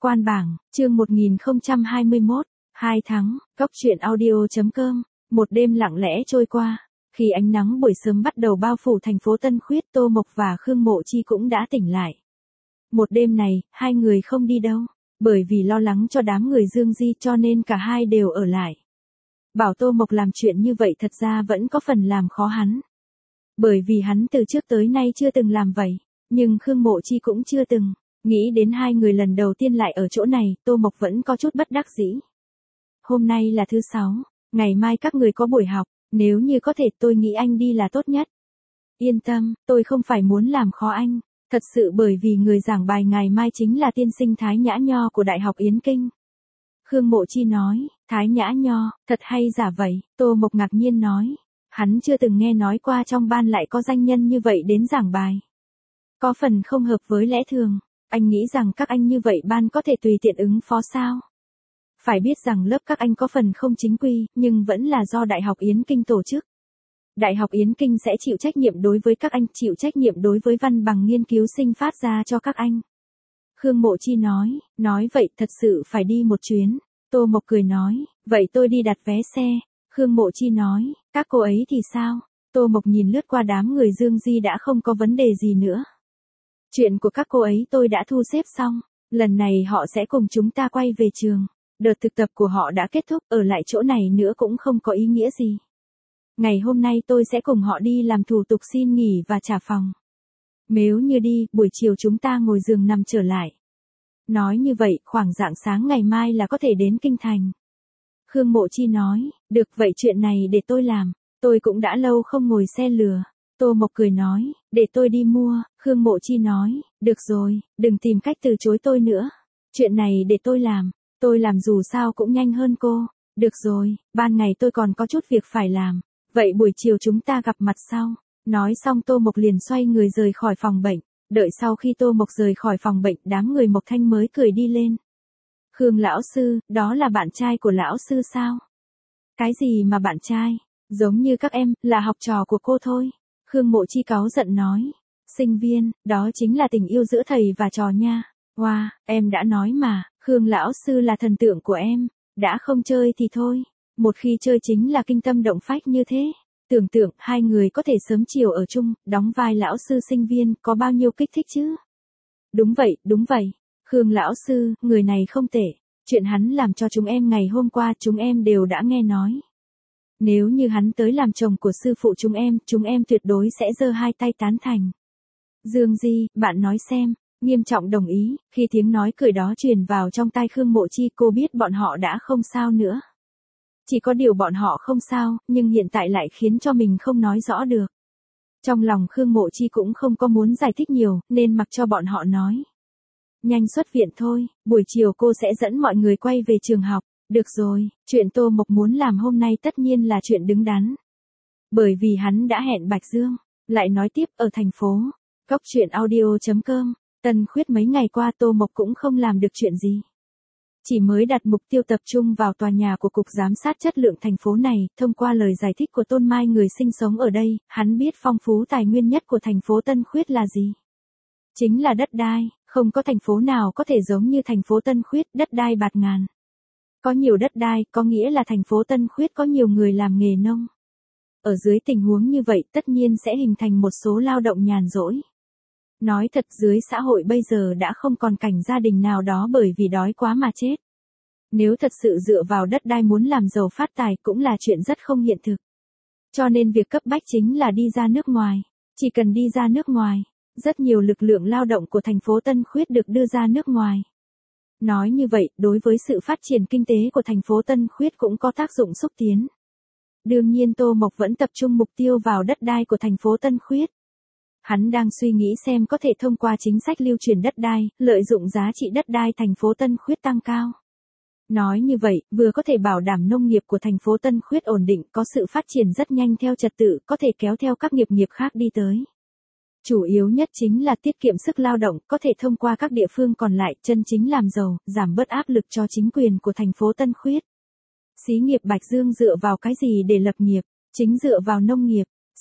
Quan bảng, chương 1021, 2 tháng, Cốc truyện audio.com. Một đêm lặng lẽ trôi qua. Khi ánh nắng buổi sớm bắt đầu bao phủ thành phố Tân Khuyết, Tô Mộc và Khương Mộ Chi cũng đã tỉnh lại. Một đêm này, hai người không đi đâu, bởi vì lo lắng cho đám người Dương Di cho nên cả hai đều ở lại. Bảo Tô Mộc làm chuyện như vậy thật ra vẫn có phần làm khó hắn. Bởi vì hắn từ trước tới nay chưa từng làm vậy, nhưng Khương Mộ Chi cũng chưa từng. Nghĩ đến hai người lần đầu tiên lại ở chỗ này, Tô Mộc vẫn có chút bất đắc dĩ. Hôm nay là thứ 6, ngày mai các người có buổi học, nếu như có thể tôi nghĩ anh đi là tốt nhất. Yên tâm, tôi không phải muốn làm khó anh, thật sự bởi vì người giảng bài ngày mai chính là tiên sinh Thái Nhã Nho của Đại học Yến Kinh. Khương Mộ Chi nói, Thái Nhã Nho, thật hay giả vậy, Tô Mộc ngạc nhiên nói, hắn chưa từng nghe nói qua trong ban lại có danh nhân như vậy đến giảng bài. Có phần không hợp với lẽ thường. Anh nghĩ rằng các anh như vậy ban có thể tùy tiện ứng phó sao? Phải biết rằng lớp các anh có phần không chính quy, nhưng vẫn là do Đại học Yến Kinh tổ chức. Đại học Yến Kinh sẽ chịu trách nhiệm đối với các anh, chịu trách nhiệm đối với văn bằng nghiên cứu sinh phát ra cho các anh. Khương Mộ Chi nói vậy thật sự phải đi một chuyến. Tô Mộc cười nói, vậy tôi đi đặt vé xe. Khương Mộ Chi nói, các cô ấy thì sao? Tô Mộc nhìn lướt qua đám người Dương Di đã không có vấn đề gì nữa. Chuyện của các cô ấy tôi đã thu xếp xong, lần này họ sẽ cùng chúng ta quay về trường. Đợt thực tập của họ đã kết thúc, ở lại chỗ này nữa cũng không có ý nghĩa gì. Ngày hôm nay tôi sẽ cùng họ đi làm thủ tục xin nghỉ và trả phòng. Nếu như đi, buổi chiều chúng ta ngồi giường nằm trở lại. Nói như vậy, khoảng rạng sáng ngày mai là có thể đến Kinh Thành. Khương Mộ Chi nói, được vậy chuyện này để tôi làm, tôi cũng đã lâu không ngồi xe lừa. Tô Mộc cười nói, để tôi đi mua. Khương Mộ Chi nói, được rồi, đừng tìm cách từ chối tôi nữa. Chuyện này để tôi làm dù sao cũng nhanh hơn cô. Được rồi, ban ngày tôi còn có chút việc phải làm. Vậy buổi chiều chúng ta gặp mặt sau. Nói xong Tô Mộc liền xoay người rời khỏi phòng bệnh. Đợi sau khi Tô Mộc rời khỏi phòng bệnh, đám người Mộc Thanh mới cười đi lên. Khương lão sư, đó là bạn trai của lão sư sao? Cái gì mà bạn trai? Giống như các em, là học trò của cô thôi. Khương Mộ Chi cáu giận nói, sinh viên, đó chính là tình yêu giữa thầy và trò nha. Wow, em đã nói mà, Khương lão sư là thần tượng của em, đã không chơi thì thôi, một khi chơi chính là kinh tâm động phách như thế. Tưởng tượng hai người có thể sớm chiều ở chung, đóng vai lão sư sinh viên, có bao nhiêu kích thích chứ? Đúng vậy, Khương lão sư, người này không tệ, chuyện hắn làm cho chúng em ngày hôm qua chúng em đều đã nghe nói. Nếu như hắn tới làm chồng của sư phụ chúng em tuyệt đối sẽ giơ hai tay tán thành. Dương Di, bạn nói xem, nghiêm trọng đồng ý. Khi tiếng nói cười đó truyền vào trong tai Khương Mộ Chi, cô biết bọn họ đã không sao nữa. Chỉ có điều bọn họ không sao, nhưng hiện tại lại khiến cho mình không nói rõ được. Trong lòng Khương Mộ Chi cũng không có muốn giải thích nhiều, nên mặc cho bọn họ nói. Nhanh xuất viện thôi, buổi chiều cô sẽ dẫn mọi người quay về trường học. Được rồi, chuyện Tô Mộc muốn làm hôm nay tất nhiên là chuyện đứng đắn. Bởi vì hắn đã hẹn Bạch Dương. Lại nói tiếp, ở thành phố Cốc truyện audio.com, Tân Khuyết mấy ngày qua Tô Mộc cũng không làm được chuyện gì. Chỉ mới đặt mục tiêu tập trung vào tòa nhà của Cục Giám sát Chất lượng thành phố này. Thông qua lời giải thích của Tôn Mai, người sinh sống ở đây, hắn biết phong phú tài nguyên nhất của thành phố Tân Khuyết là gì. Chính là đất đai, không có thành phố nào có thể giống như thành phố Tân Khuyết, đất đai bạt ngàn. Có nhiều đất đai, có nghĩa là thành phố Tân Khuyết có nhiều người làm nghề nông. Ở dưới tình huống như vậy, tất nhiên sẽ hình thành một số lao động nhàn rỗi. Nói thật, dưới xã hội bây giờ đã không còn cảnh gia đình nào đó bởi vì đói quá mà chết. Nếu thật sự dựa vào đất đai muốn làm giàu phát tài cũng là chuyện rất không hiện thực. Cho nên việc cấp bách chính là đi ra nước ngoài. Chỉ cần đi ra nước ngoài, rất nhiều lực lượng lao động của thành phố Tân Khuyết được đưa ra nước ngoài. Nói như vậy, đối với sự phát triển kinh tế của thành phố Tân Khuyết cũng có tác dụng xúc tiến. Đương nhiên Tô Mộc vẫn tập trung mục tiêu vào đất đai của thành phố Tân Khuyết. Hắn đang suy nghĩ xem có thể thông qua chính sách lưu truyền đất đai, lợi dụng giá trị đất đai thành phố Tân Khuyết tăng cao. Nói như vậy, vừa có thể bảo đảm nông nghiệp của thành phố Tân Khuyết ổn định, có sự phát triển rất nhanh theo trật tự, có thể kéo theo các nghiệp khác đi tới. Chủ yếu nhất chính là tiết kiệm sức lao động, có thể thông qua các địa phương còn lại chân chính làm giàu, giảm bớt áp lực cho chính quyền của thành phố Tân Khuyết. Xí nghiệp Bạch Dương dựa vào cái gì để lập nghiệp? Chính dựa vào nông nghiệp.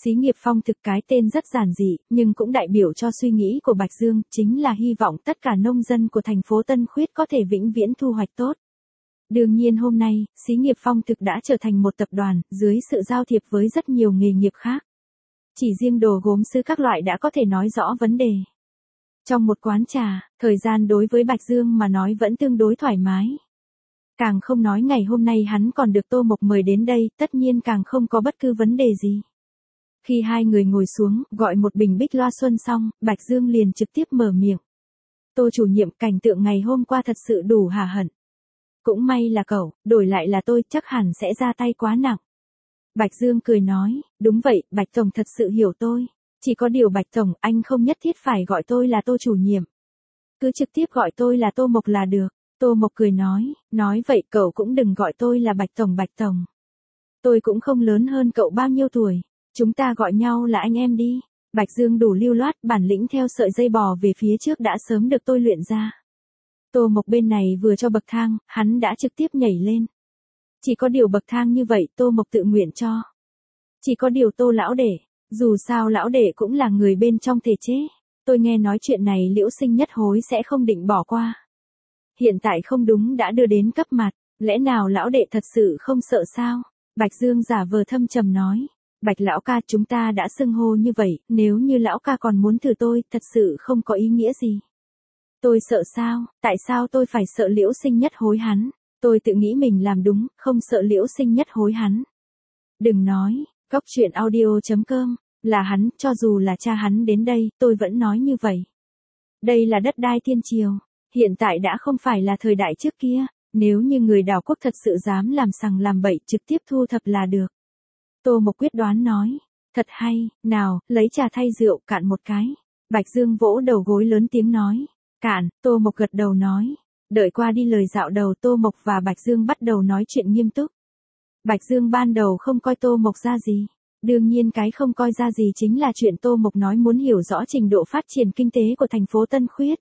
Xí nghiệp Phong Thực cái tên rất giản dị, nhưng cũng đại biểu cho suy nghĩ của Bạch Dương, chính là hy vọng tất cả nông dân của thành phố Tân Khuyết có thể vĩnh viễn thu hoạch tốt. Đương nhiên hôm nay, xí nghiệp Phong Thực đã trở thành một tập đoàn, dưới sự giao thiệp với rất nhiều nghề nghiệp khác. Chỉ riêng đồ gốm sứ các loại đã có thể nói rõ vấn đề. Trong một quán trà, thời gian đối với Bạch Dương mà nói vẫn tương đối thoải mái. Càng không nói ngày hôm nay hắn còn được Tô Mộc mời đến đây, tất nhiên càng không có bất cứ vấn đề gì. Khi hai người ngồi xuống, gọi một bình bích loa xuân xong, Bạch Dương liền trực tiếp mở miệng. Tô chủ nhiệm, cảnh tượng ngày hôm qua thật sự đủ hả hận. Cũng may là cậu, đổi lại là tôi chắc hẳn sẽ ra tay quá nặng. Bạch Dương cười nói, đúng vậy, Bạch Tổng thật sự hiểu tôi. Chỉ có điều Bạch Tổng, anh không nhất thiết phải gọi tôi là Tô chủ nhiệm. Cứ trực tiếp gọi tôi là Tô Mộc là được. Tô Mộc cười nói vậy cậu cũng đừng gọi tôi là Bạch Tổng Bạch Tổng. Tôi cũng không lớn hơn cậu bao nhiêu tuổi. Chúng ta gọi nhau là anh em đi. Bạch Dương đủ lưu loát, bản lĩnh theo sợi dây bò về phía trước đã sớm được tôi luyện ra. Tô Mộc bên này vừa cho bậc thang, hắn đã trực tiếp nhảy lên. Chỉ có điều bậc thang như vậy Tô Mộc tự nguyện cho. Chỉ có điều Tô lão đệ, dù sao lão đệ cũng là người bên trong thể chế. Tôi nghe nói chuyện này Liễu Sinh Nhất hối sẽ không định bỏ qua. Hiện tại không đúng đã đưa đến cấp mặt, lẽ nào lão đệ thật sự không sợ sao? Bạch Dương giả vờ thâm trầm nói. Bạch lão ca, chúng ta đã xưng hô như vậy, nếu như lão ca còn muốn thử tôi, thật sự không có ý nghĩa gì. Tôi sợ sao, tại sao tôi phải sợ Liễu Sinh Nhất hối hắn? Tôi tự nghĩ mình làm đúng, không sợ Liễu Sinh Nhất hối hắn. Đừng nói, góc chuyện audio.com, là hắn, cho dù là cha hắn đến đây, tôi vẫn nói như vậy. Đây là đất đai thiên triều, hiện tại đã không phải là thời đại trước kia, nếu như người đảo quốc thật sự dám làm sằng làm bậy trực tiếp thu thập là được. Tô Mộc quyết đoán nói, thật hay, nào, lấy trà thay rượu, cạn một cái. Bạch Dương vỗ đầu gối lớn tiếng nói, cạn. Tô Mộc gật đầu nói, đợi qua đi lời dạo đầu Tô Mộc và Bạch Dương bắt đầu nói chuyện nghiêm túc. Bạch Dương ban đầu không coi Tô Mộc ra gì. Đương nhiên cái không coi ra gì chính là chuyện Tô Mộc nói muốn hiểu rõ trình độ phát triển kinh tế của thành phố Tân Khuyết.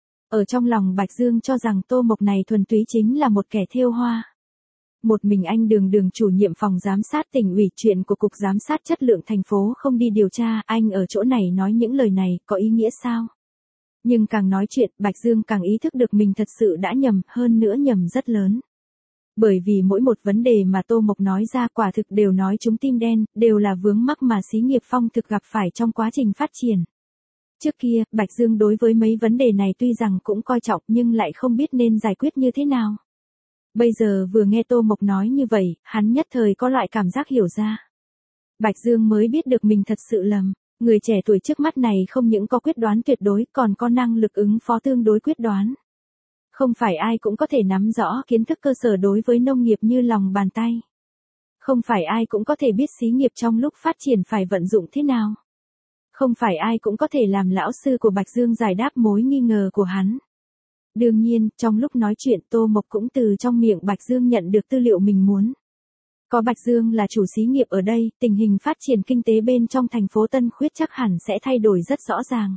Ở trong lòng Bạch Dương cho rằng Tô Mộc này thuần túy chính là một kẻ thêu hoa. Một mình anh Đường chủ nhiệm phòng giám sát tỉnh ủy, chuyện của cục giám sát chất lượng thành phố không đi điều tra, anh ở chỗ này nói những lời này có ý nghĩa sao? Nhưng càng nói chuyện, Bạch Dương càng ý thức được mình thật sự đã nhầm, hơn nữa nhầm rất lớn. Bởi vì mỗi một vấn đề mà Tô Mộc nói ra quả thực đều nói trúng tim đen, đều là vướng mắc mà xí nghiệp Phong Thực gặp phải trong quá trình phát triển. Trước kia, Bạch Dương đối với mấy vấn đề này tuy rằng cũng coi trọng nhưng lại không biết nên giải quyết như thế nào. Bây giờ vừa nghe Tô Mộc nói như vậy, hắn nhất thời có loại cảm giác hiểu ra. Bạch Dương mới biết được mình thật sự lầm. Người trẻ tuổi trước mắt này không những có quyết đoán tuyệt đối còn có năng lực ứng phó tương đối quyết đoán. Không phải ai cũng có thể nắm rõ kiến thức cơ sở đối với nông nghiệp như lòng bàn tay. Không phải ai cũng có thể biết xí nghiệp trong lúc phát triển phải vận dụng thế nào. Không phải ai cũng có thể làm lão sư của Bạch Dương giải đáp mối nghi ngờ của hắn. Đương nhiên, trong lúc nói chuyện Tô Mộc cũng từ trong miệng Bạch Dương nhận được tư liệu mình muốn. Có Bạch Dương là chủ xí nghiệp ở đây, tình hình phát triển kinh tế bên trong thành phố Tân Khuyết chắc hẳn sẽ thay đổi rất rõ ràng.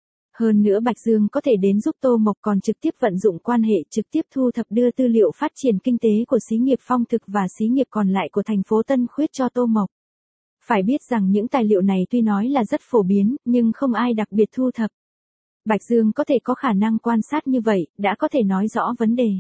Hơn nữa Bạch Dương có thể đến giúp Tô Mộc còn trực tiếp vận dụng quan hệ trực tiếp thu thập đưa tư liệu phát triển kinh tế của xí nghiệp Phong Thực và xí nghiệp còn lại của thành phố Tân Khuyết cho Tô Mộc. Phải biết rằng những tài liệu này tuy nói là rất phổ biến, nhưng không ai đặc biệt thu thập. Bạch Dương có thể có khả năng quan sát như vậy, đã có thể nói rõ vấn đề.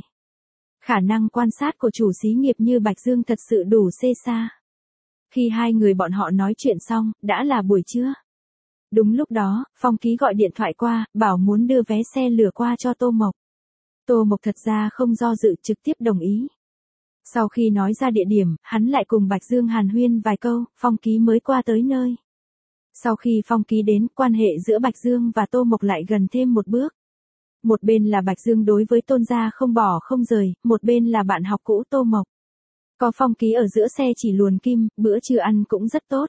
Khả năng quan sát của chủ xí nghiệp như Bạch Dương thật sự đủ xê xa. Khi hai người bọn họ nói chuyện xong, đã là buổi trưa. Đúng lúc đó, Phong Ký gọi điện thoại qua, bảo muốn đưa vé xe lửa qua cho Tô Mộc. Tô Mộc thật ra không do dự trực tiếp đồng ý. Sau khi nói ra địa điểm, hắn lại cùng Bạch Dương hàn huyên vài câu, Phong Ký mới qua tới nơi. Sau khi Phong Ký đến, quan hệ giữa Bạch Dương và Tô Mộc lại gần thêm một bước. Một bên là Bạch Dương đối với Tôn gia không bỏ không rời, một bên là bạn học cũ Tô Mộc. Có Phong Ký ở giữa xe chỉ luồn kim, bữa trưa ăn cũng rất tốt.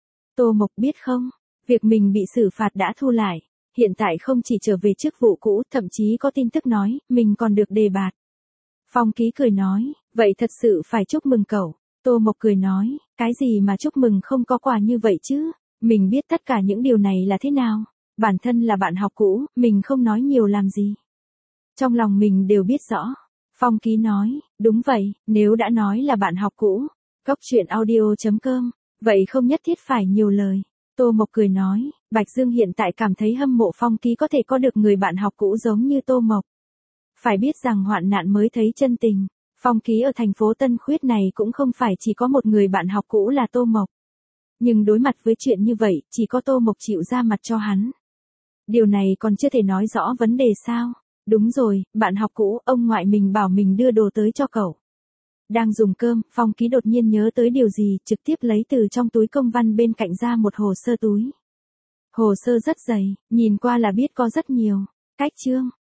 Tô Mộc biết không, việc mình bị xử phạt đã thu lại, hiện tại không chỉ trở về chức vụ cũ, thậm chí có tin tức nói, mình còn được đề bạt. Phong Ký cười nói, vậy thật sự phải chúc mừng cậu. Tô Mộc cười nói, cái gì mà chúc mừng, không có quà như vậy chứ, mình biết tất cả những điều này là thế nào. Bản thân là bạn học cũ, mình không nói nhiều làm gì. Trong lòng mình đều biết rõ. Phong Ký nói, đúng vậy, nếu đã nói là bạn học cũ. Góc chuyện audio.com, Vậy không nhất thiết phải nhiều lời. Tô Mộc cười nói, Bạch Dương hiện tại cảm thấy hâm mộ Phong Ký có thể có được người bạn học cũ giống như Tô Mộc. Phải biết rằng hoạn nạn mới thấy chân tình, Phong Ký ở thành phố Tân Khuyết này cũng không phải chỉ có một người bạn học cũ là Tô Mộc. Nhưng đối mặt với chuyện như vậy, chỉ có Tô Mộc chịu ra mặt cho hắn. Điều này còn chưa thể nói rõ vấn đề sao? Đúng rồi, bạn học cũ, ông ngoại mình bảo mình đưa đồ tới cho cậu. Đang dùng cơm, Phong Ký đột nhiên nhớ tới điều gì, trực tiếp lấy từ trong túi công văn bên cạnh ra một hồ sơ túi. Hồ sơ rất dày, nhìn qua là biết có rất nhiều cách chương.